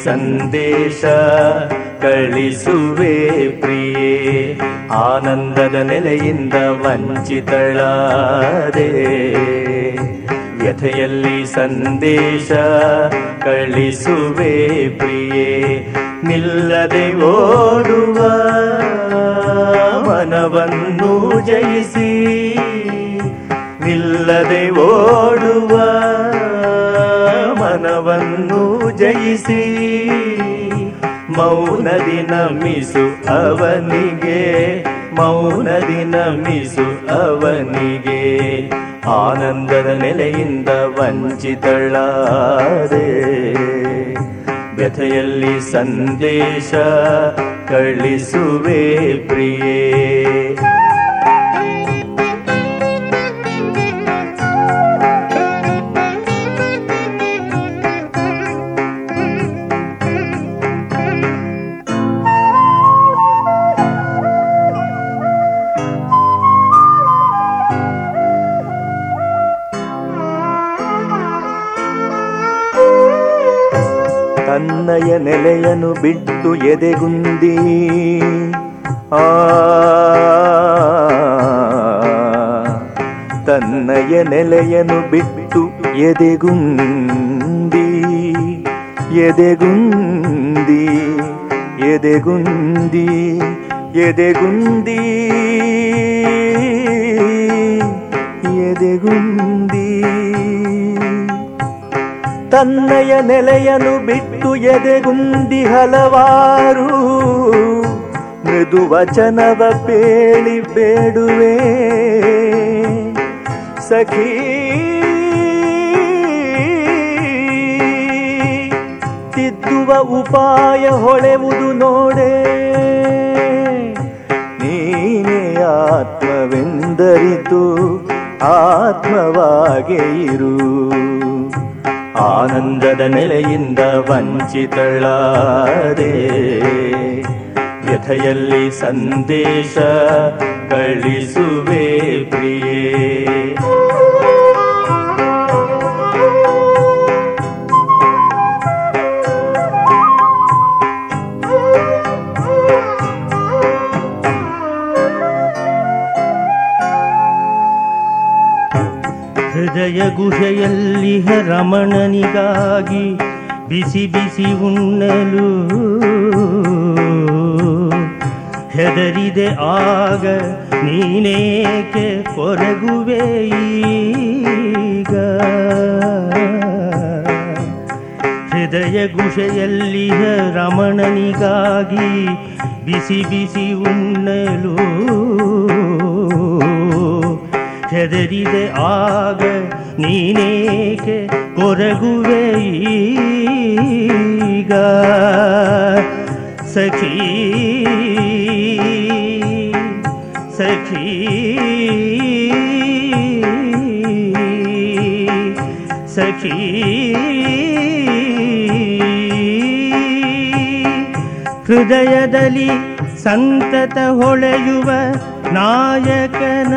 ಸಂದೇಶ ಕಳಿಸುವೆ ಪ್ರಿಯೇ, ಆನಂದದ ನೆಲೆಯಿಂದ ವಂಚಿತಳಾದೆ. ವ್ಯಥೆಯಲ್ಲಿ ಸಂದೇಶ ಕಳಿಸುವೆ ಪ್ರಿಯೇ, ನಿಲ್ಲದೆ ಓಡುವ ಮನವನ್ನು ಜಯಿಸಿ, ನಿಲ್ಲದೆ ಓಡುವ ಮನವನ್ನು ಜಯಿಸಿ, ಮೌನದಿ ನಮಿಸು ಅವನಿಗೆ, ಮೌನದಿ ನಮಿಸು ಅವನಿಗೆ, ಆನಂದದ ನೆಲೆಯಿಂದ ವಂಚಿತಳಾದೆ. ವ್ಯಥೆಯಲ್ಲಿ ಸಂದೇಶ ಕಳಿಸುವೆ ಪ್ರಿಯೇ. ತನ್ನಯ ನೆಲೆಯನ್ನು ಬಿಟ್ಟು ಎದೆಗುಂದಿ, ತನ್ನಯ ನೆಲೆಯನ್ನು ಬಿಟ್ಟು ಎದೆಗುಂದಿ, ಎದೆಗುಂದಿ, ಎದೆಗುಂದಿ, ಎದೆಗುಂದಿ, ಎದೆಗುಂದಿ, ತನ್ನಯ ನೆಲೆಯನ್ನು ಬಿಟ್ಟು ಎದೆಗುಂದಿ ಹಲವಾರು ಮೃದು ವಚನವ ಪೇಳಿ ಬೇಡುವೆ ಸಖಿ. ತಿದ್ದುವ ಉಪಾಯ ಹೊಳೆವುದು ನೋಡೆ, ನೀನೇ ಆತ್ಮವೆಂದರಿತು ಆತ್ಮವಾಗೇ ಇರು. ಆನಂದದ ನೆಲೆಯಿಂದ ವಂಚಿತಳಾದೆ. ವ್ಯಥೆಯಲ್ಲಿ ಸಂದೇಶ ಕಳಿಸುವೆ ಪ್ರಿಯೇ. ಹೃದಯ ಗುಹೆಯಲ್ಲಿ ರಮಣನಿಗಾಗಿ ಬಿಸಿ ಬಿಸಿ ಉಣ್ಣಲು ಹೆದರಿದೆ ಆಗ ನೀನೇಕೆ ಕೊರಗುವೆ ಈಗ. ಹೃದಯ ಗುಹೆಯಲ್ಲಿ ರಮಣನಿಗಾಗಿ ಬಿಸಿ ಬಿಸಿ ಉಣ್ಣಲು ಹೆದರಿದೆ ಆಗ ನೀನೇಕೆ ಕೊರಗುವೆ ಈಗ. ಸಖಿ ಸಖಿ ಸಖಿ, ಹೃದಯದಲ್ಲಿ ಸಂತತ ಹೊಳೆಯುವ ನಾಯಕನ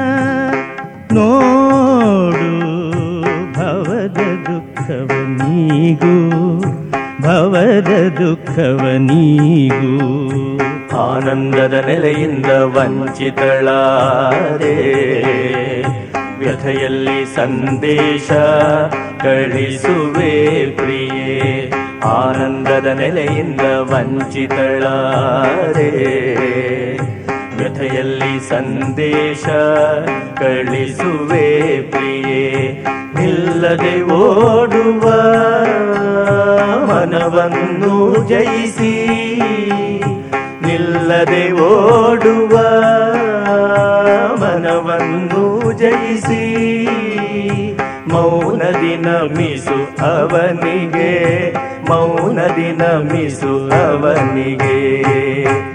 ನೋಡು, ಭವದ ದುಃಖವ ನೀಗು, ಭವದ ದುಃಖವ ನೀಗು. ಆನಂದದ ನೆಲೆಯಿಂದ ವಂಚಿತಳಾದೆ. ವ್ಯಥೆಯಲ್ಲಿ ಸಂದೇಶ ಕಳಿಸುವೆ ಪ್ರಿಯೇ. ಆನಂದದ ನೆಲೆಯಿಂದ ವಂಚಿತಳಾದೆ. ವ್ಯಥೆಯಲ್ಲಿ ಸಂದೇಶ ಕಳಿಸುವೆ ಪ್ರಿಯೇ. ನಿಲ್ಲದೆ ಓಡುವ ಮನವನ್ನು ಜಯಿಸಿ, ನಿಲ್ಲದೆ ಓಡುವ ಮನವನ್ನು ಜಯಿಸಿ, ಮೌನದಿ ನಮಿಸು ಅವನಿಗೆ, ಮೌನದಿ ನಮಿಸು ಅವನಿಗೆ.